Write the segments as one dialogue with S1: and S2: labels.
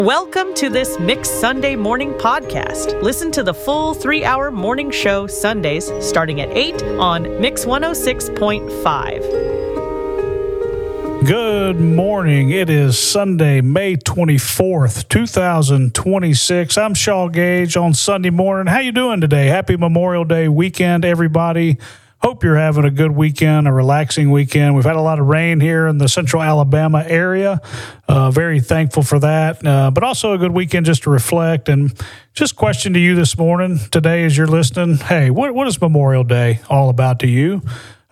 S1: Welcome to this Mix Sunday morning podcast. Listen to the full 3-hour morning show Sundays starting at 8 on Mix 106.5.
S2: Good morning. It is Sunday, May 24th, 2026. I'm Shaw Gage on Sunday morning. How you doing today? Happy Memorial Day weekend, everybody. Hope you're having a good weekend, a relaxing weekend. We've had a lot of rain here in the central Alabama area. Very thankful for that, but also a good weekend just to reflect. And just question to you this morning, today as you're listening, hey, what is Memorial Day all about to you?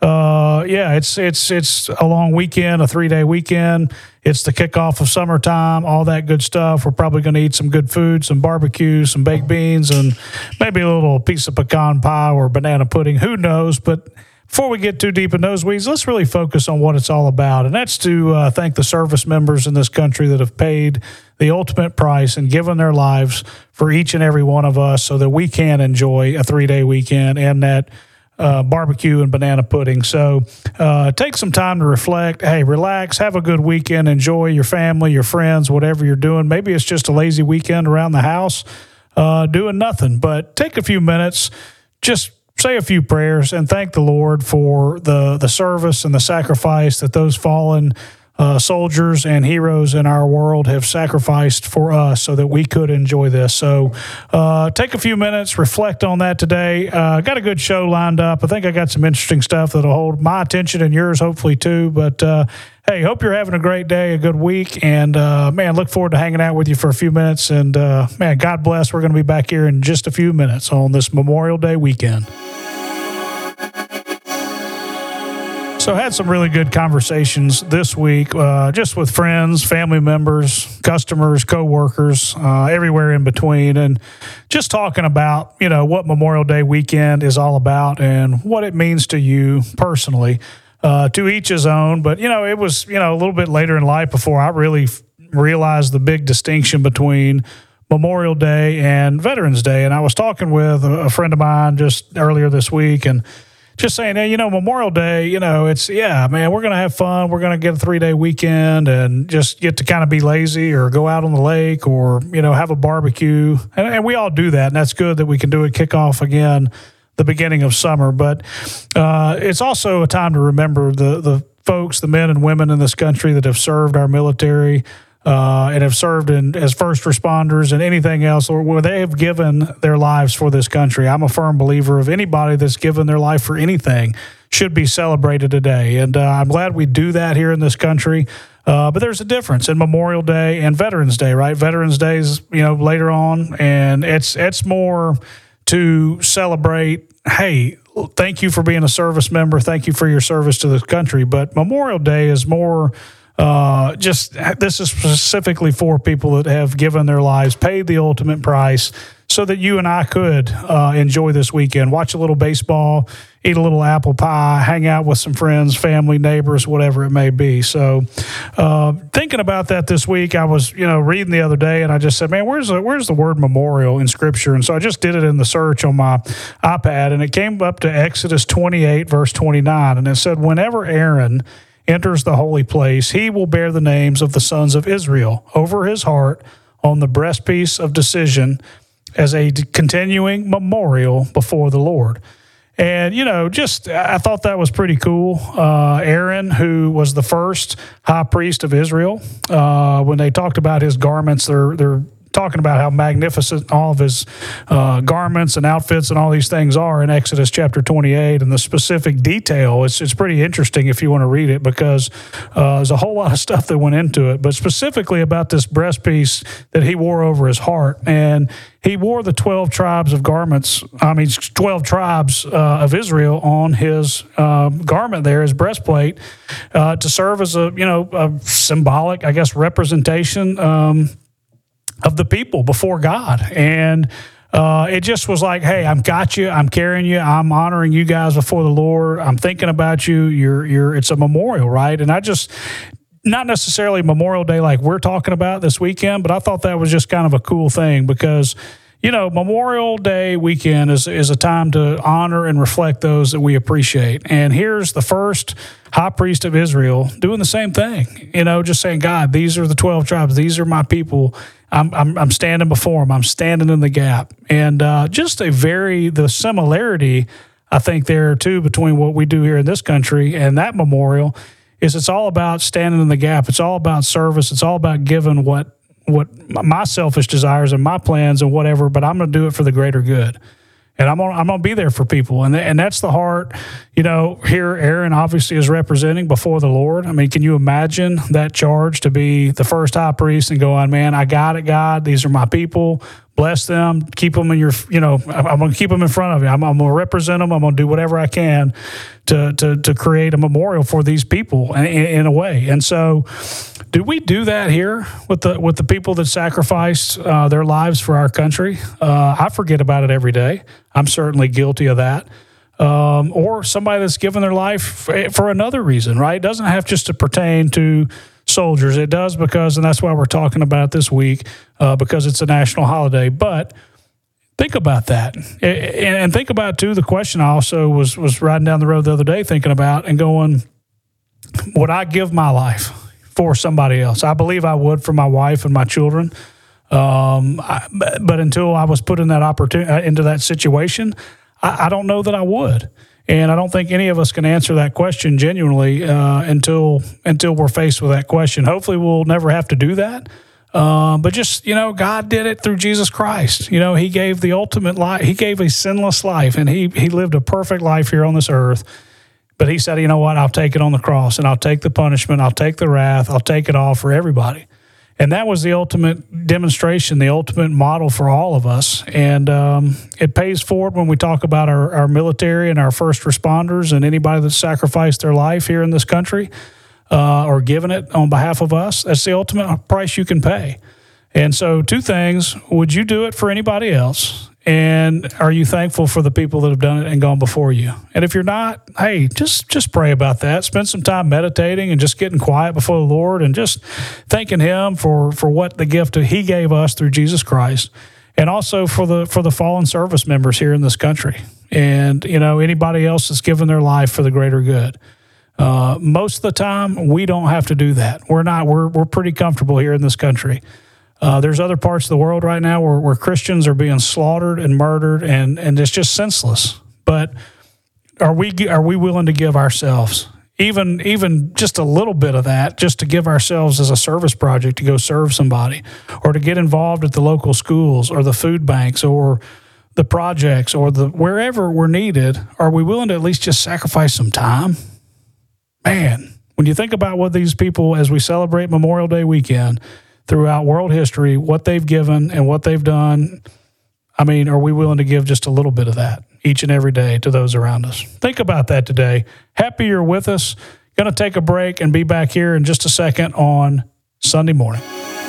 S2: It's a long weekend, a 3-day weekend. It's the kickoff of summertime, all that good stuff. We're probably going to eat some good food, some barbecue, some baked beans, and maybe a little piece of pecan pie or banana pudding. Who knows? But before we get too deep in those weeds, let's really focus on what it's all about. And that's to thank the service members in this country that have paid the ultimate price and given their lives for each and every one of us so that we can enjoy a 3-day weekend and that barbecue and banana pudding. So take some time to reflect. Hey, relax, have a good weekend, enjoy your family, your friends, whatever you're doing. Maybe it's just a lazy weekend around the house doing nothing, but take a few minutes, just say a few prayers and thank the Lord for the service and the sacrifice that those fallen soldiers and heroes in our world have sacrificed for us so that we could enjoy this. So take a few minutes, reflect on that today. Got a good show lined up. I think I got some interesting stuff that'll hold my attention and yours hopefully too. But hey, hope you're having a great day, a good week. And man, look forward to hanging out with you for a few minutes. And man, God bless. We're going to be back here in just a few minutes on this Memorial Day weekend. So I had some really good conversations this week, just with friends, family members, customers, coworkers, everywhere in between, and just talking about, what Memorial Day weekend is all about and what it means to you personally, to each his own. But, it was, a little bit later in life before I really realized the big distinction between Memorial Day and Veterans Day. And I was talking with a friend of mine just earlier this week and just saying, hey, Memorial Day, we're going to have fun. We're going to get a 3-day weekend and just get to kind of be lazy or go out on the lake or, have a barbecue. And we all do that. And that's good that we can do it, kick off again the beginning of summer. But it's also a time to remember the folks, the men and women in this country that have served our military and have served as first responders and anything else, or where they have given their lives for this country. I'm a firm believer of anybody that's given their life for anything should be celebrated today. And I'm glad we do that here in this country. But there's a difference in Memorial Day and Veterans Day, right? Veterans Day is, later on, and it's more to celebrate, hey, thank you for being a service member. Thank you for your service to the country. But Memorial Day is more this is specifically for people that have given their lives, paid the ultimate price so that you and I could enjoy this weekend, watch a little baseball, eat a little apple pie, hang out with some friends, family, neighbors, whatever it may be. So thinking about that this week, I was, reading the other day and I just said, man, where's the word memorial in Scripture? And so I just did it in the search on my iPad and it came up to Exodus 28, verse 29. And it said, whenever Aaron enters the holy place, he will bear the names of the sons of Israel over his heart on the breastpiece of decision as a continuing memorial before the Lord. And, I thought that was pretty cool. Aaron, who was the first high priest of Israel, when they talked about his garments, they're talking about how magnificent all of his garments and outfits and all these things are in Exodus chapter 28, and the specific detail. It's pretty interesting if you want to read it because there's a whole lot of stuff that went into it, but specifically about this breastpiece that he wore over his heart. And he wore the 12 tribes of garments, 12 tribes of Israel on his garment there, his breastplate, to serve as a symbolic, representation of the people before God. And it just was like, hey, I've got you, I'm carrying you, I'm honoring you guys before the Lord, I'm thinking about you, it's a memorial, right? And I just, not necessarily Memorial Day like we're talking about this weekend, but I thought that was just kind of a cool thing because, Memorial Day weekend is a time to honor and reflect those that we appreciate. And here's the first high priest of Israel doing the same thing, just saying, God, these are the 12 tribes. These are my people. I'm standing before them. I'm standing in the gap. And just the similarity, I think, there too between what we do here in this country and that memorial is it's all about standing in the gap. It's all about service. It's all about giving what my selfish desires and my plans and whatever, but I'm going to do it for the greater good. And I'm gonna be there for people, and that's the heart. Here Aaron obviously is representing before the Lord. I mean, can you imagine that charge to be the first high priest and going, man, I got it, God. These are my people. Bless them. Keep them in your. I'm going to keep them in front of you. I'm going to represent them. I'm going to do whatever I can to create a memorial for these people in a way. And so, do we do that here with the people that sacrificed their lives for our country? I forget about it every day. I'm certainly guilty of that. Or somebody that's given their life for another reason, right? It doesn't have just to pertain to soldiers. It does and that's why we're talking about it this week, because it's a national holiday. But think about that. And think about, too, the question I also was riding down the road the other day thinking about and going, would I give my life for somebody else? I believe I would for my wife and my children. But until I was put in that opportunity, into that situation, I don't know that I would. And I don't think any of us can answer that question genuinely until we're faced with that question. Hopefully we'll never have to do that. But just, God did it through Jesus Christ. He gave the ultimate life. He gave a sinless life, and he lived a perfect life here on this earth. But he said, you know what, I'll take it on the cross, and I'll take the punishment, I'll take the wrath, I'll take it all for everybody. And that was the ultimate demonstration, the ultimate model for all of us. And it pays forward when we talk about our military and our first responders and anybody that sacrificed their life here in this country or given it on behalf of us. That's the ultimate price you can pay. And so 2 things. Would you do it for anybody else? And are you thankful for the people that have done it and gone before you? And if you're not, hey, just pray about that. Spend some time meditating and just getting quiet before the Lord and just thanking Him for what the gift He gave us through Jesus Christ, and also for the fallen service members here in this country, and anybody else that's given their life for the greater good. Most of the time, we don't have to do that. We're pretty comfortable here in this country. There's other parts of the world right now where Christians are being slaughtered and murdered, and it's just senseless. But are we willing to give ourselves, even just a little bit of that, just to give ourselves as a service project to go serve somebody, or to get involved at the local schools or the food banks or the projects or wherever we're needed? Are we willing to at least just sacrifice some time? Man, when you think about what these people, as we celebrate Memorial Day weekend, throughout world history, what they've given and what they've done, I mean, are we willing to give just a little bit of that each and every day to those around us? Think about that today. Happy you're with us. Going to take a break and be back here in just a second on Sunday morning.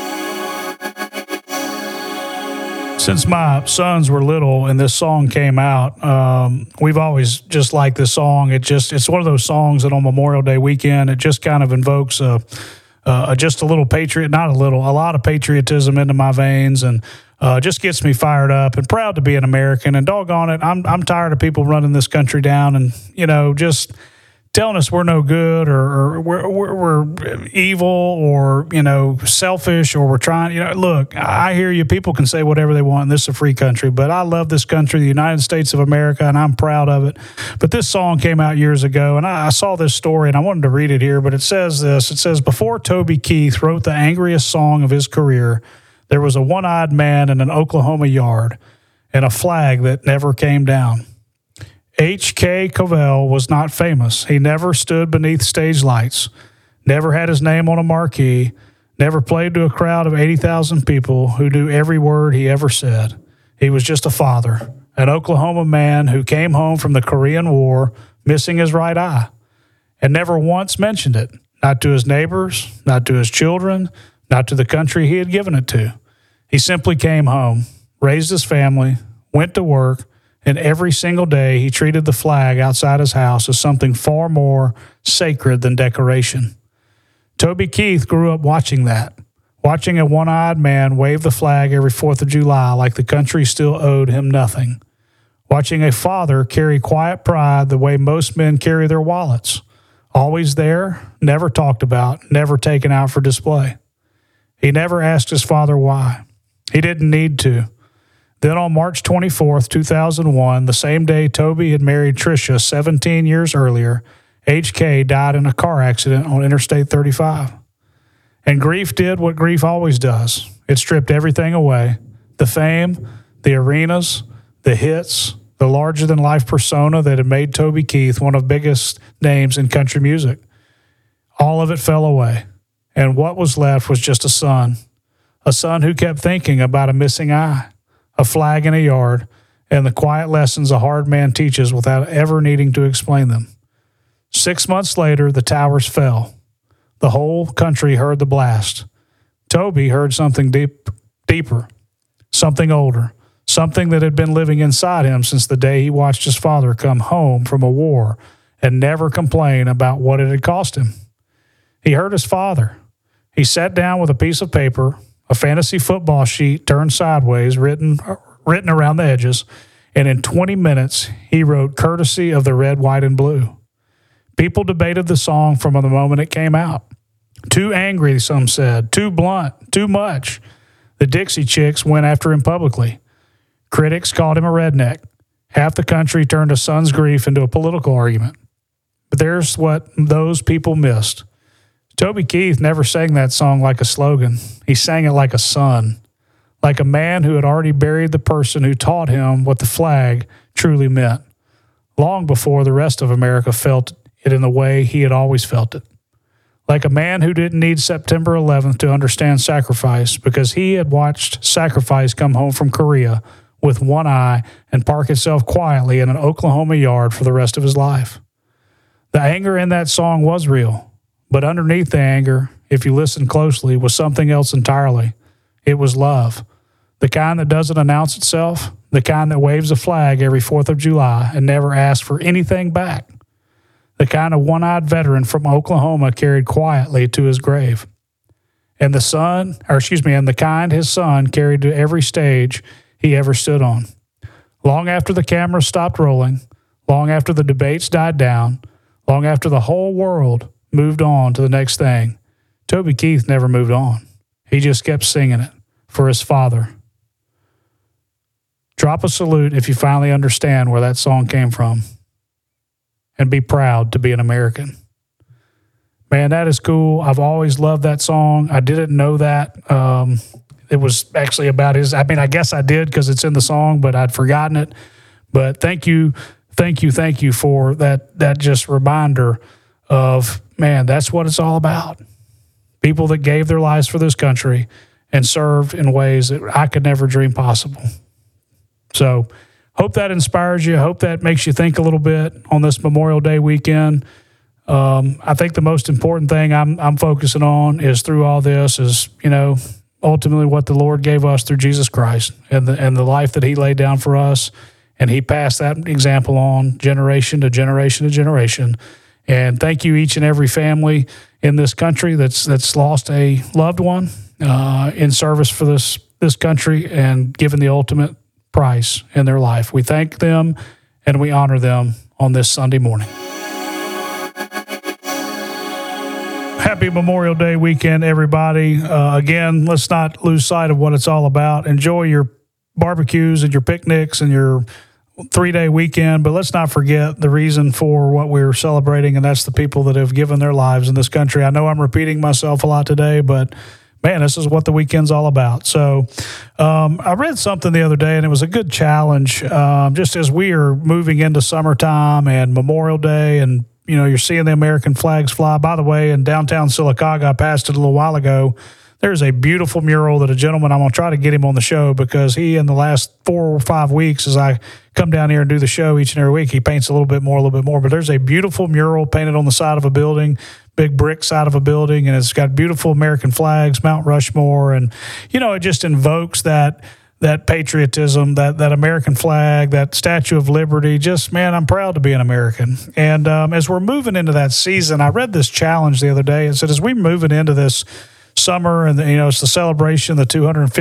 S2: Since my sons were little and this song came out, we've always just liked this song. It's one of those songs that on Memorial Day weekend, it just kind of invokes just a lot of patriotism into my veins, and just gets me fired up and proud to be an American. And doggone it, I'm tired of people running this country down and just telling us we're no good or we're evil or selfish, or we're trying. Look, I hear you. People can say whatever they want, and this is a free country. But I love this country, the United States of America, and I'm proud of it. But this song came out years ago, and I saw this story, and I wanted to read it here. But it says this: it says, before Toby Keith wrote the angriest song of his career, there was a one-eyed man in an Oklahoma yard, and a flag that never came down. H.K. Covell was not famous. He never stood beneath stage lights, never had his name on a marquee, never played to a crowd of 80,000 people who knew every word he ever said. He was just a father, an Oklahoma man who came home from the Korean War missing his right eye, and never once mentioned it, not to his neighbors, not to his children, not to the country he had given it to. He simply came home, raised his family, went to work, and every single day he treated the flag outside his house as something far more sacred than decoration. Toby Keith grew up watching that, watching a one-eyed man wave the flag every 4th of July like the country still owed him nothing, watching a father carry quiet pride the way most men carry their wallets, always there, never talked about, never taken out for display. He never asked his father why. He didn't need to. Then on March 24th, 2001, the same day Toby had married Tricia 17 years earlier, HK died in a car accident on Interstate 35. And grief did what grief always does. It stripped everything away. The fame, the arenas, the hits, the larger-than-life persona that had made Toby Keith one of the biggest names in country music. All of it fell away. And what was left was just a son who kept thinking about a missing eye, a flag in a yard, and the quiet lessons a hard man teaches without ever needing to explain them. 6 months later, the towers fell. The whole country heard the blast. Toby heard something deeper, something older, something that had been living inside him since the day he watched his father come home from a war and never complain about what it had cost him. He heard his father. He sat down with a piece of paper, a fantasy football sheet turned sideways, written around the edges, and in 20 minutes, he wrote "Courtesy of the Red, White, and Blue." People debated the song from the moment it came out. Too angry, some said. Too blunt. Too much. The Dixie Chicks went after him publicly. Critics called him a redneck. Half the country turned a son's grief into a political argument. But there's what those people missed. Toby Keith never sang that song like a slogan. He sang it like a son, like a man who had already buried the person who taught him what the flag truly meant, long before the rest of America felt it in the way he had always felt it. Like a man who didn't need September 11th to understand sacrifice because he had watched sacrifice come home from Korea with one eye and park itself quietly in an Oklahoma yard for the rest of his life. The anger in that song was real. But underneath the anger, if you listen closely, was something else entirely. It was love. The kind that doesn't announce itself, the kind that waves a flag every 4th of July and never asks for anything back. The kind a one-eyed veteran from Oklahoma carried quietly to his grave. And the kind his son carried to every stage he ever stood on. Long after the cameras stopped rolling, long after the debates died down, long after the whole world moved on to the next thing, Toby Keith never moved on. He just kept singing it for his father. Drop a salute if you finally understand where that song came from. And be proud to be an American. Man, that is cool. I've always loved that song. I didn't know that. It was actually about his, I guess I did because it's in the song, but I'd forgotten it. But thank you for that just reminder of, man, that's what it's all about. People that gave their lives for this country and served in ways that I could never dream possible. So hope that inspires you. Hope that makes you think a little bit on this Memorial Day weekend. I think the most important thing I'm focusing on is through all this is, ultimately what the Lord gave us through Jesus Christ and the life that he laid down for us. And he passed that example on generation to generation to generation. And thank you, each and every family in this country that's lost a loved one in service for this country and given the ultimate price in their life. We thank them and we honor them on this Sunday morning. Happy Memorial Day weekend, everybody. Again, let's not lose sight of what it's all about. Enjoy your barbecues and your picnics and your 3-day weekend, but let's not forget the reason for what we're celebrating, and that's the people that have given their lives in this country. I know I'm repeating myself a lot today, but man, this is what the weekend's all about. So I read something the other day, and it was a good challenge. Just as we are moving into summertime and Memorial Day, and you're seeing the American flags fly. By the way, in downtown Sylacauga, I passed it a little while ago. There's a beautiful mural that a gentleman, I'm going to try to get him on the show because he, in the last 4 or 5 weeks, as I come down here and do the show each and every week, he paints a little bit more. But there's a beautiful mural painted on the side of a building, big brick side of a building, and it's got beautiful American flags, Mount Rushmore, and, it just invokes that patriotism, that American flag, that Statue of Liberty. Just, man, I'm proud to be an American. And as we're moving into that season, I read this challenge the other day. It said, as we're moving into this summer, and it's the celebration, the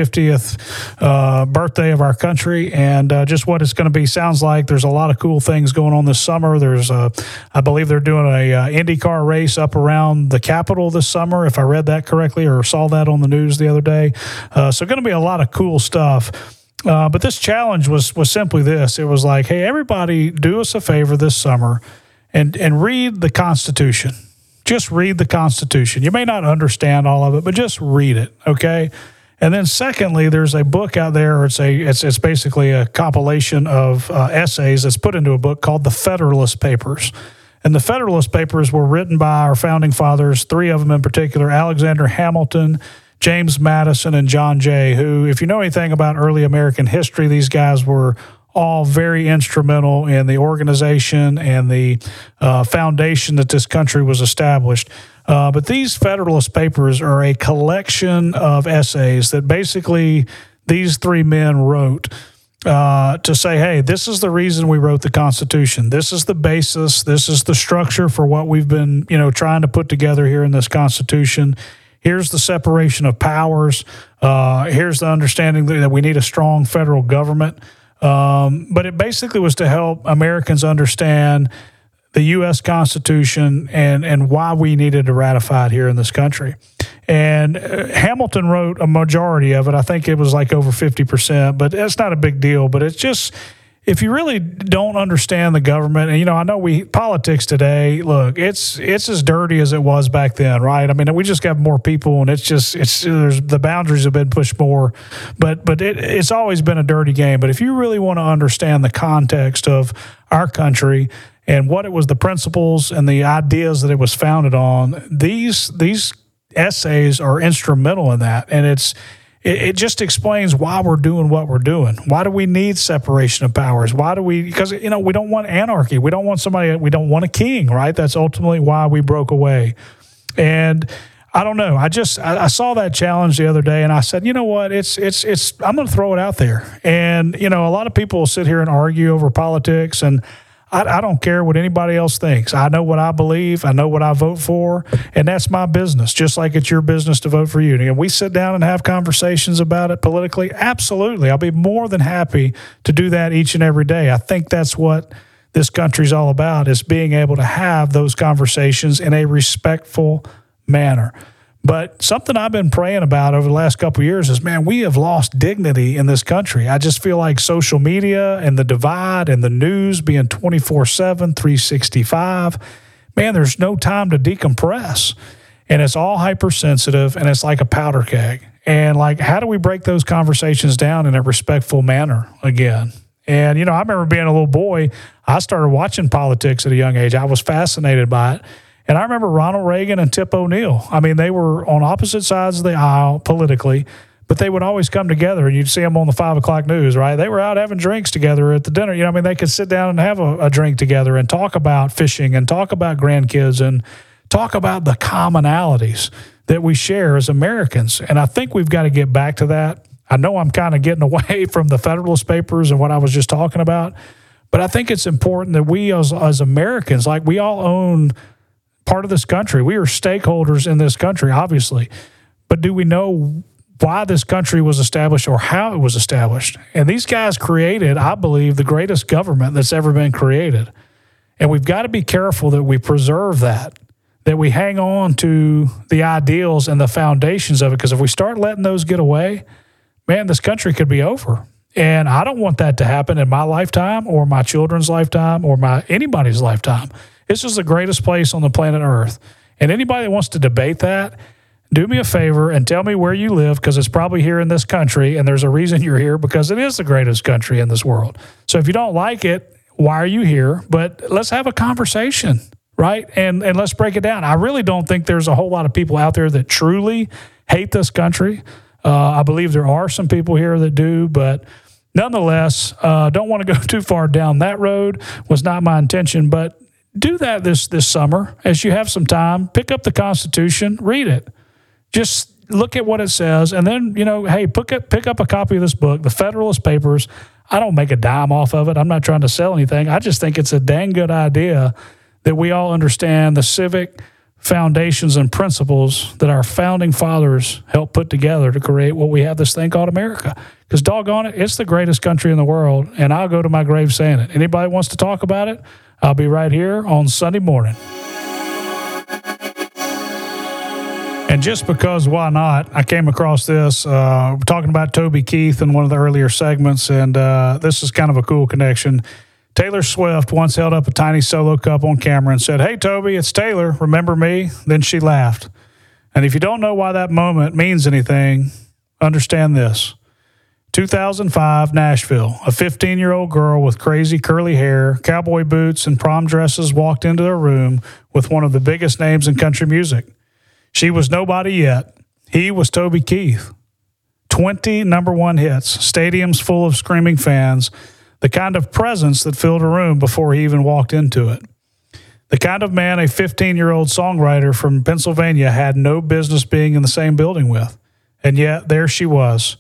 S2: 250th birthday of our country, and just what it's going to be sounds like. There's a lot of cool things going on this summer. There's I believe they're doing a IndyCar race up around the Capitol this summer, if I read that correctly or saw that on the news the other day. So going to be a lot of cool stuff. But this challenge was simply this. It was like, hey, everybody, do us a favor this summer and read the Constitution. Just read the Constitution. You may not understand all of it, but just read it, okay? And then secondly, there's a book out there. It's basically a compilation of essays that's put into a book called The Federalist Papers. And the Federalist Papers were written by our founding fathers, three of them in particular, Alexander Hamilton, James Madison, and John Jay, who, if you know anything about early American history, these guys were all very instrumental in the organization and the foundation that this country was established. But these Federalist Papers are a collection of essays that basically these three men wrote to say, hey, this is the reason we wrote the Constitution. This is the basis. This is the structure for what we've been, trying to put together here in this Constitution. Here's the separation of powers. Here's the understanding that we need a strong federal government. But it basically was to help Americans understand the U.S. Constitution and why we needed to ratify it here in this country. And Hamilton wrote a majority of it. I think it was like over 50%, but that's not a big deal. But it's just, if you really don't understand the government, and I know politics today, look, it's as dirty as it was back then, right? I mean, we just got more people, and there's the boundaries have been pushed more, but it's always been a dirty game. But if you really want to understand the context of our country and what it was, the principles and the ideas that it was founded on, these essays are instrumental in that, and it just explains why we're doing what we're doing. Why do we need separation of powers? Because we don't want anarchy. We don't want a king, right? That's ultimately why we broke away. And I don't know. I saw that challenge the other day, and I said, you know what? I'm going to throw it out there. And, a lot of people will sit here and argue over politics, and I don't care what anybody else thinks. I know what I believe. I know what I vote for, and that's my business, just like it's your business to vote for you. And we sit down and have conversations about it politically. Absolutely. I'll be more than happy to do that each and every day. I think that's what this country's all about, is being able to have those conversations in a respectful manner. But something I've been praying about over the last couple of years is, man, we have lost dignity in this country. I just feel like social media and the divide and the news being 24/7, 365, man, there's no time to decompress. And it's all hypersensitive, and it's like a powder keg. And how do we break those conversations down in a respectful manner again? And, I remember being a little boy, I started watching politics at a young age. I was fascinated by it. And I remember Ronald Reagan and Tip O'Neill. I mean, they were on opposite sides of the aisle politically, but they would always come together, and you'd see them on the 5 o'clock news, right? They were out having drinks together at the dinner. They could sit down and have a drink together and talk about fishing and talk about grandkids and talk about the commonalities that we share as Americans. And I think we've got to get back to that. I know I'm kind of getting away from the Federalist Papers and what I was just talking about, but I think it's important that we as Americans, we all own part of this country. We are stakeholders in this country, obviously. But do we know why this country was established or how it was established? And these guys created, I believe, the greatest government that's ever been created. And we've got to be careful that we preserve that we hang on to the ideals and the foundations of it. Because if we start letting those get away, man, this country could be over. And I don't want that to happen in my lifetime or my children's lifetime or anybody's lifetime. This is the greatest place on the planet Earth. And anybody that wants to debate that, do me a favor and tell me where you live, because it's probably here in this country, and there's a reason you're here, because it is the greatest country in this world. So if you don't like it, why are you here? But let's have a conversation, right? And let's break it down. I really don't think there's a whole lot of people out there that truly hate this country. I believe there are some people here that do, but nonetheless, don't want to go too far down that road. Was not my intention, but do that this summer as you have some time. Pick up the Constitution, read it. Just look at what it says, and then, hey, pick up a copy of this book, The Federalist Papers. I don't make a dime off of it. I'm not trying to sell anything. I just think it's a dang good idea that we all understand the civic foundations and principles that our founding fathers helped put together to create what we have this thing called America. Because doggone it, it's the greatest country in the world, and I'll go to my grave saying it. Anybody wants to talk about it, I'll be right here on Sunday morning. And just because, why not, I came across this, we're talking about Toby Keith in one of the earlier segments, and this is kind of a cool connection. Taylor Swift once held up a tiny solo cup on camera and said, "Hey, Toby, it's Taylor. Remember me?" Then she laughed. And if you don't know why that moment means anything, understand this. 2005, Nashville. A 15-year-old girl with crazy curly hair, cowboy boots, and prom dresses walked into their room with one of the biggest names in country music. She was nobody yet. He was Toby Keith. 20 number one hits, stadiums full of screaming fans, the kind of presence that filled a room before he even walked into it. The kind of man a 15-year-old songwriter from Pennsylvania had no business being in the same building with. And yet, there she was.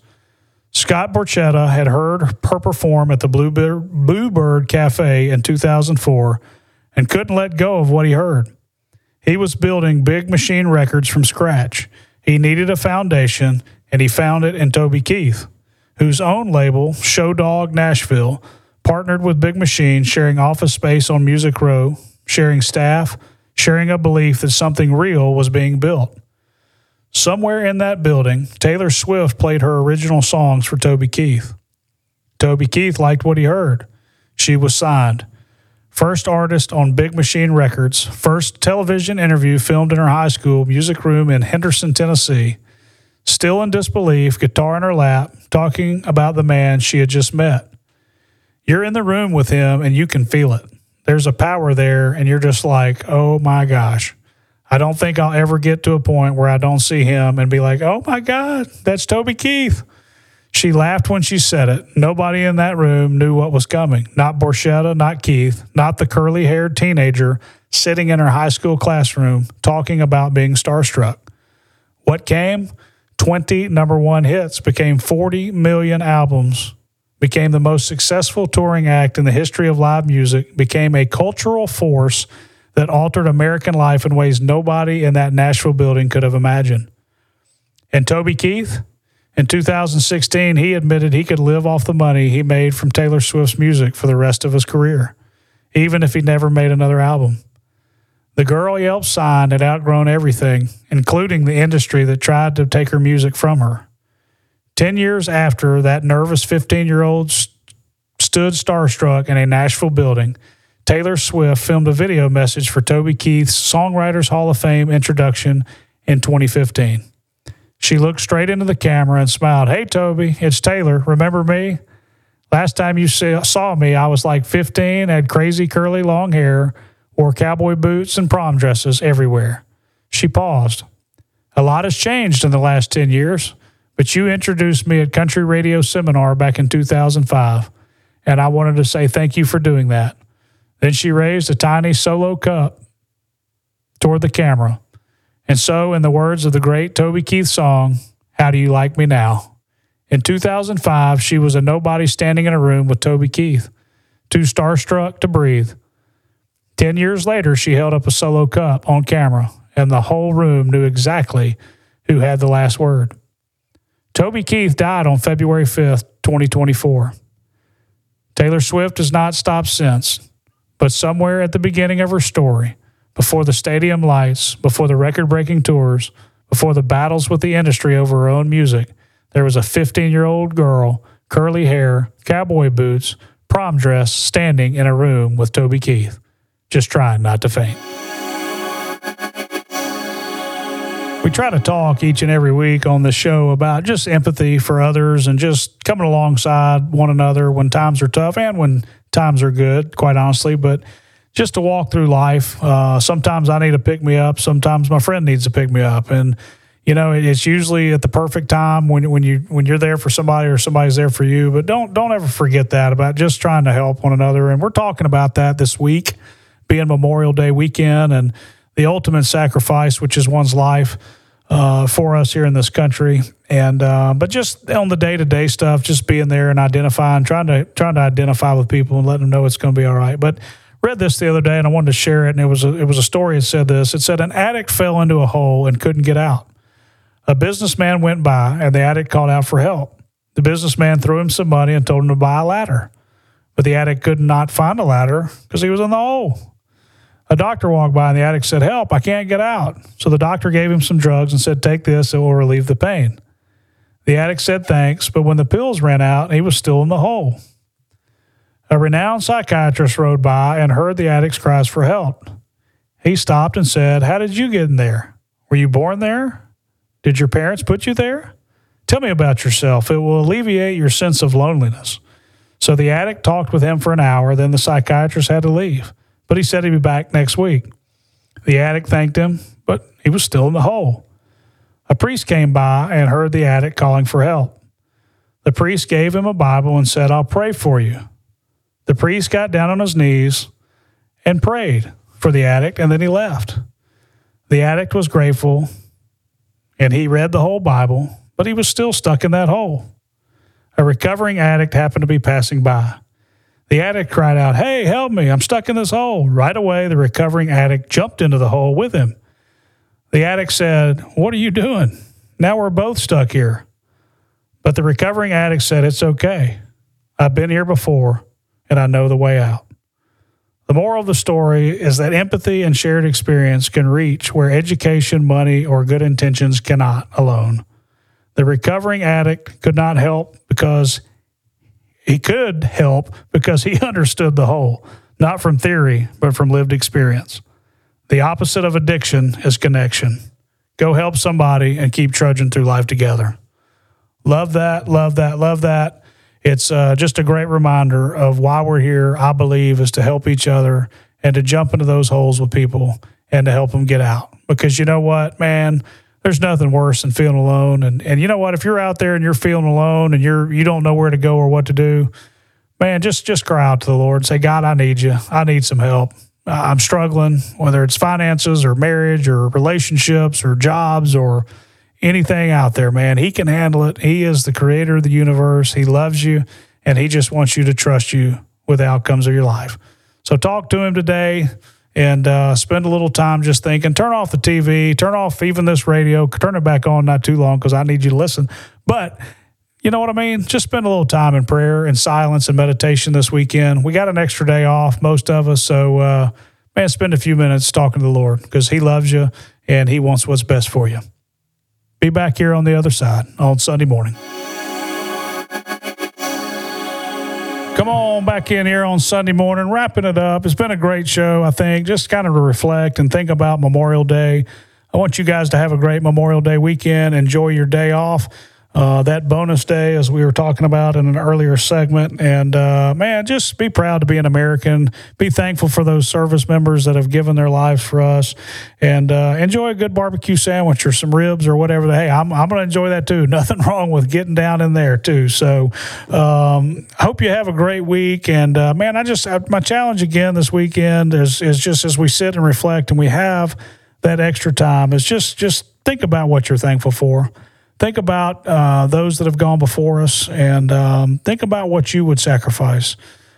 S2: Scott Borchetta had heard her perform at the Bluebird Cafe in 2004 and couldn't let go of what he heard. He was building Big Machine Records from scratch. He needed a foundation, and he found it in Toby Keith, whose own label, Show Dog Nashville, partnered with Big Machine, sharing office space on Music Row, sharing staff, sharing a belief that something real was being built. Somewhere in that building, Taylor Swift played her original songs for Toby Keith. Toby Keith liked what he heard. She was signed. First artist on Big Machine Records, first television interview filmed in her high school music room in Henderson, Tennessee. Still in disbelief, guitar in her lap, talking about the man she had just met. You're in the room with him and you can feel it. There's a power there and you're just like, oh my gosh. I don't think I'll ever get to a point where I don't see him and be like, oh my God, that's Toby Keith. She laughed when she said it. Nobody in that room knew what was coming. Not Borchetta, not Keith, not the curly-haired teenager sitting in her high school classroom talking about being starstruck. What came? 20 number one hits, became 40 million albums, became the most successful touring act in the history of live music, became a cultural force that altered American life in ways nobody in that Nashville building could have imagined. And Toby Keith? In 2016, he admitted he could live off the money he made from Taylor Swift's music for the rest of his career, even if he never made another album. The girl he helped sign had outgrown everything, including the industry that tried to take her music from her. 10 years after that nervous 15-year-old stood starstruck in a Nashville building, Taylor Swift filmed a video message for Toby Keith's Songwriters Hall of Fame introduction in 2015. She looked straight into the camera and smiled. "Hey, Toby, it's Taylor. Remember me? Last time you saw me, I was like 15, had crazy curly long hair, wore cowboy boots and prom dresses everywhere." She paused. "A lot has changed in the last 10 years, but you introduced me at Country Radio Seminar back in 2005, and I wanted to say thank you for doing that." Then she raised a tiny solo cup toward the camera. And so, in the words of the great Toby Keith song, "How Do You Like Me Now?" In 2005, she was a nobody standing in a room with Toby Keith, too starstruck to breathe. 10 years later, she held up a solo cup on camera, and the whole room knew exactly who had the last word. Toby Keith died on February 5th, 2024. Taylor Swift has not stopped since, but somewhere at the beginning of her story, before the stadium lights, before the record-breaking tours, before the battles with the industry over her own music, there was a 15-year-old girl, curly hair, cowboy boots, prom dress, standing in a room with Toby Keith, just trying not to faint. We try to talk each and every week on the show about just empathy for others and just coming alongside one another when times are tough and when times are good, quite honestly, but just to walk through life. Sometimes I need to pick me up. Sometimes my friend needs to pick me up. And, you know, it's usually at the perfect time when you're there for somebody or somebody's there for you. But don't ever forget that about just trying to help one another. And we're talking about that this week, being Memorial Day weekend and the ultimate sacrifice, which is one's life for us here in this country. And but just on the day-to-day stuff, just being there and identifying, trying to identify with people and letting them know it's going to be all right. But read this the other day, and I wanted to share it, and it was a story that said this. It said, an addict fell into a hole and couldn't get out. A businessman went by, and the addict called out for help. The businessman threw him some money and told him to buy a ladder. But the addict could not find a ladder because he was in the hole. A doctor walked by, and the addict said, help, I can't get out. So the doctor gave him some drugs and said, take this, it will relieve the pain. The addict said thanks, but when the pills ran out, he was still in the hole. A renowned psychiatrist rode by and heard the addict's cries for help. He stopped and said, how did you get in there? Were you born there? Did your parents put you there? Tell me about yourself. It will alleviate your sense of loneliness. So the addict talked with him for an hour, then the psychiatrist had to leave. But he said he'd be back next week. The addict thanked him, but he was still in the hole. A priest came by and heard the addict calling for help. The priest gave him a Bible and said, I'll pray for you. The priest got down on his knees and prayed for the addict, and then he left. The addict was grateful, and he read the whole Bible, but he was still stuck in that hole. A recovering addict happened to be passing by. The addict cried out, hey, help me, I'm stuck in this hole. Right away, the recovering addict jumped into the hole with him. The addict said, what are you doing? Now we're both stuck here. But the recovering addict said, it's okay. I've been here before, and I know the way out. The moral of the story is that empathy and shared experience can reach where education, money, or good intentions cannot alone. The recovering addict could not help because he understood the whole, not from theory, but from lived experience. The opposite of addiction is connection. Go help somebody and keep trudging through life together. Love that, love that, love that. It's just a great reminder of why we're here, I believe, is to help each other and to jump into those holes with people and to help them get out. Because you know what, man, there's nothing worse than feeling alone. And you know what, if you're out there and you're feeling alone and you don't know where to go or what to do, man, just cry out to the Lord and say, God, I need you. I need some help. I'm struggling, whether it's finances or marriage or relationships or jobs or anything out there, man. He can handle it. He is the creator of the universe. He loves you, and he just wants you to trust you with the outcomes of your life. So talk to him today and spend a little time just thinking. Turn off the TV, turn off even this radio, turn it back on not too long because I need you to listen. But you know what I mean? Just spend a little time in prayer and silence and meditation this weekend. We got an extra day off, most of us. So, man, spend a few minutes talking to the Lord because he loves you and he wants what's best for you. Be back here on the other side on Sunday morning. Come on back in here on Sunday morning, wrapping it up. It's been a great show, I think, just kind of to reflect and think about Memorial Day. I want you guys to have a great Memorial Day weekend. Enjoy your day off. That bonus day, as we were talking about in an earlier segment. And, man, just be proud to be an American. Be thankful for those service members that have given their lives for us. And enjoy a good barbecue sandwich or some ribs or whatever. Hey, I'm going to enjoy that too. Nothing wrong with getting down in there too. So I hope you have a great week. And, man, my challenge again this weekend is just as we sit and reflect and we have that extra time is just think about what you're thankful for. Think about those that have gone before us and think about what you would sacrifice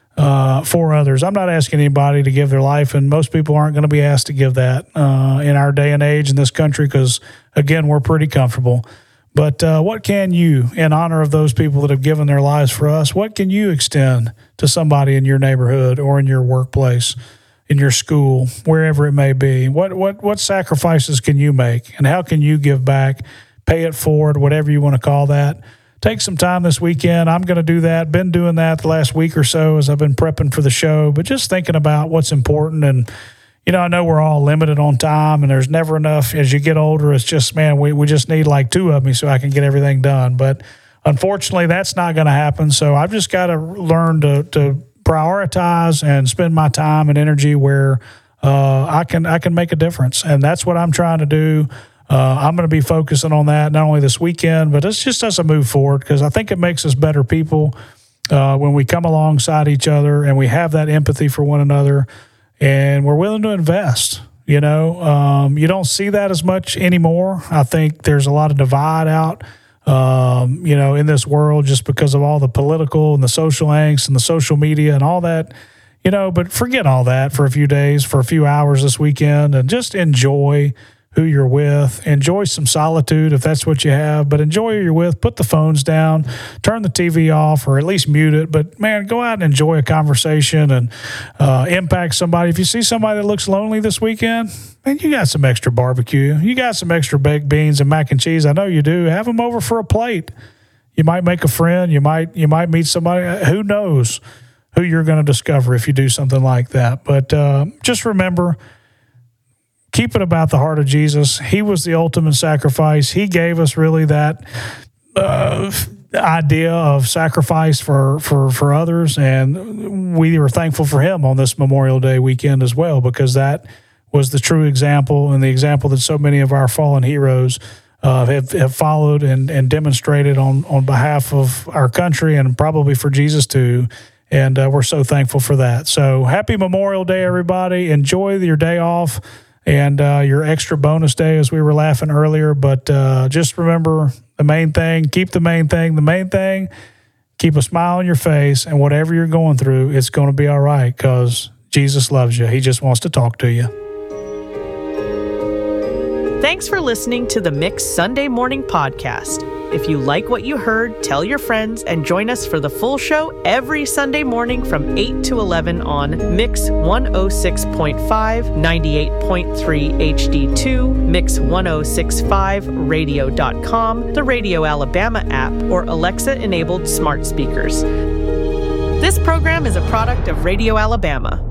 S2: for others. I'm not asking anybody to give their life, and most people aren't going to be asked to give that in our day and age in this country because, again, we're pretty comfortable. But what can you, in honor of those people that have given their lives for us, what can you extend to somebody in your neighborhood or in your workplace, in your school, wherever it may be? What sacrifices can you make, and how can you give back? Pay it forward, whatever you want to call that. Take some time this weekend. I'm going to do that. Been doing that the last week or so as I've been prepping for the show, but just thinking about what's important. And, you know, I know we're all limited on time and there's never enough. As you get older, it's just, man, we just need like two of me so I can get everything done. But unfortunately, that's not going to happen. So I've just got to learn to prioritize and spend my time and energy where I can make a difference. And that's what I'm trying to do. I'm going to be focusing on that not only this weekend, but it's just as I move forward because I think it makes us better people when we come alongside each other and we have that empathy for one another and we're willing to invest. You know, you don't see that as much anymore. I think there's a lot of divide out, you know, in this world just because of all the political and the social angst and the social media and all that. But forget all that for a few days, for a few hours this weekend, and just enjoy who you're with. Enjoy some solitude if that's what you have, but enjoy who you're with. Put the phones down, turn the TV off, or at least mute it. But, man, go out and enjoy a conversation and impact somebody. If you see somebody that looks lonely this weekend, man, you got some extra barbecue. You got some extra baked beans and mac and cheese. I know you do. Have them over for a plate. You might make a friend. You might meet somebody. Who knows who you're going to discover if you do something like that. But just remember, keep it about the heart of Jesus. He was the ultimate sacrifice. He gave us really that idea of sacrifice for others, and we were thankful for him on this Memorial Day weekend as well, because that was the true example and the example that so many of our fallen heroes have followed and demonstrated on behalf of our country and probably for Jesus too. And we're so thankful for that. So happy Memorial Day, everybody. Enjoy your day off and your extra bonus day, as we were laughing earlier. But just remember the main thing, keep the main thing, keep a smile on your face, and whatever you're going through, it's going to be all right, because Jesus loves you. He just wants to talk to you.
S1: Thanks for listening to the Mix Sunday Morning Podcast. If you like what you heard, tell your friends and join us for the full show every Sunday morning from 8 to 11 on Mix 106.5, 98.3 HD2, Mix1065radio.com, the Radio Alabama app, or Alexa-enabled smart speakers. This program is a product of Radio Alabama.